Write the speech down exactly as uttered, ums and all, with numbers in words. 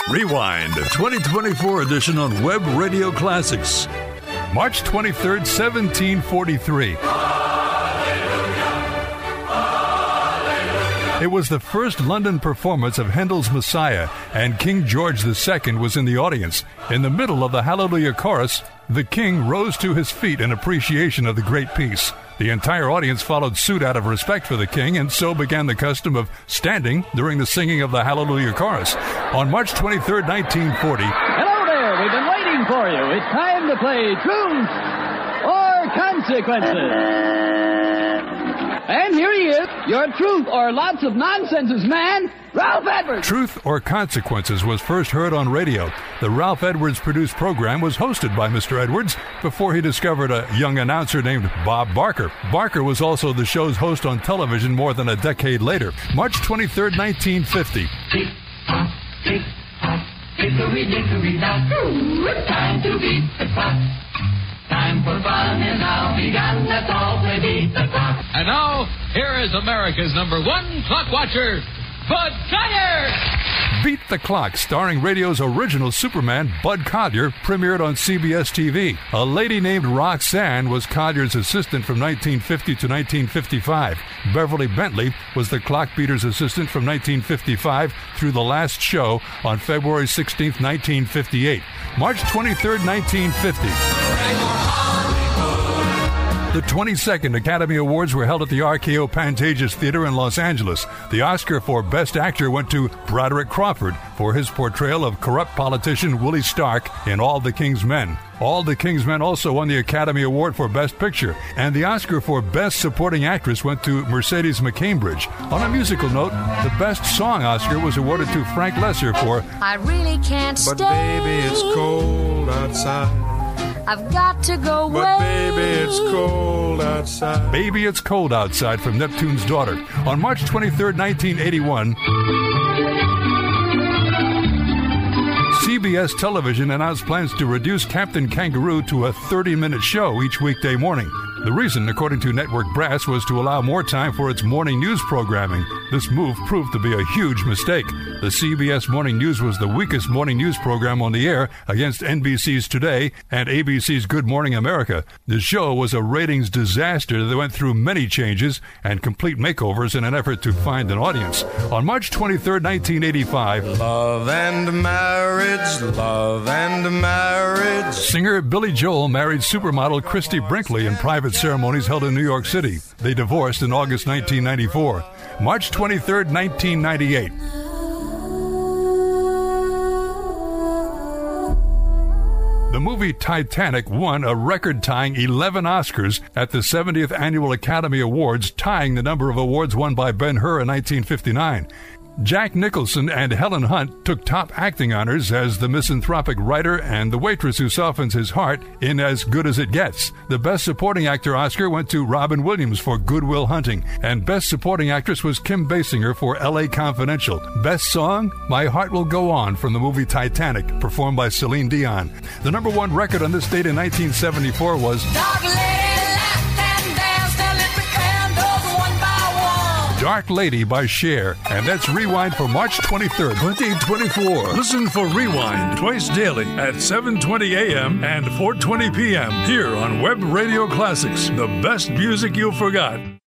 Rewind, twenty twenty-four edition on Web Radio Classics. March twenty-third, seventeen forty-three. It was the first London performance of Handel's Messiah, and King George the Second was in the audience. In the middle of the Hallelujah chorus, the king rose to his feet in appreciation of the great piece. The entire audience followed suit out of respect for the king, and so began the custom of standing during the singing of the Hallelujah chorus. On March twenty-third, nineteen forty... Hello there, we've been waiting for you. It's time to play Truth or Consequences. And here he is, your truth or lots of nonsenses man, Ralph Edwards. Truth or Consequences was first heard on radio. The Ralph Edwards produced program was hosted by Mister Edwards before he discovered a young announcer named Bob Barker. Barker was also the show's host on television more than a decade later. March twenty-third, nineteen fifty. Tick tock, tick tock, hickory dickory dock. It's time to beat the clock. Time for fun is now begun. Let's all play beat the clock. And now, here is America's number one clock watcher, Bud Collier! Beat the Clock, starring radio's original Superman, Bud Collyer, premiered on C B S T V. A lady named Roxanne was Collier's assistant from nineteen fifty to nineteen fifty-five. Beverly Bentley was the clock beater's assistant from nineteen fifty-five through the last show on February sixteenth, nineteen fifty-eight. March twenty-third, nineteen fifty. The twenty-second Academy Awards were held at the R K O Pantages Theater in Los Angeles. The Oscar for Best Actor went to Broderick Crawford for his portrayal of corrupt politician Willie Stark in All the King's Men. All the King's Men also won the Academy Award for Best Picture, and the Oscar for Best Supporting Actress went to Mercedes McCambridge. On a musical note, the Best Song Oscar was awarded to Frank Lesser for I Really Can't But Stay. baby, it's cold outside. I've got to go away. But baby, it's cold outside. Baby It's Cold Outside from Neptune's Daughter. On March twenty-third, nineteen eighty-one, C B S Television announced plans to reduce Captain Kangaroo to a thirty-minute show each weekday morning. The reason, according to Network Brass, was to allow more time for its morning news programming. This move proved to be a huge mistake. The C B S Morning News was the weakest morning news program on the air against N B C's Today and A B C's Good Morning America. The show was a ratings disaster that went through many changes and complete makeovers in an effort to find an audience. On March twenty-third, nineteen eighty-five, Love and marriage, love and marriage. singer Billy Joel married supermodel Christy Brinkley in private ceremonies held in New York City. They divorced in August nineteen ninety-four. March twenty-third, nineteen ninety-eight. The movie Titanic won a record-tying eleven Oscars at the seventieth Annual Academy Awards, tying the number of awards won by Ben-Hur in nineteen fifty-nine. Jack Nicholson and Helen Hunt took top acting honors as the misanthropic writer and the waitress who softens his heart in As Good as It Gets. The Best Supporting Actor Oscar went to Robin Williams for Good Will Hunting, and Best Supporting Actress was Kim Basinger for L A Confidential. Best Song, My Heart Will Go On from the movie Titanic, performed by Celine Dion. The number one record on this date in nineteen seventy-four was Dark lady laughed and danced and lit the candles one by one. Dark Lady by Cher, and that's Rewind for March twenty-third, twenty twenty-four. Listen for Rewind twice daily at seven twenty a.m. and four twenty p.m. here on Web Radio Classics, the best music you forgot.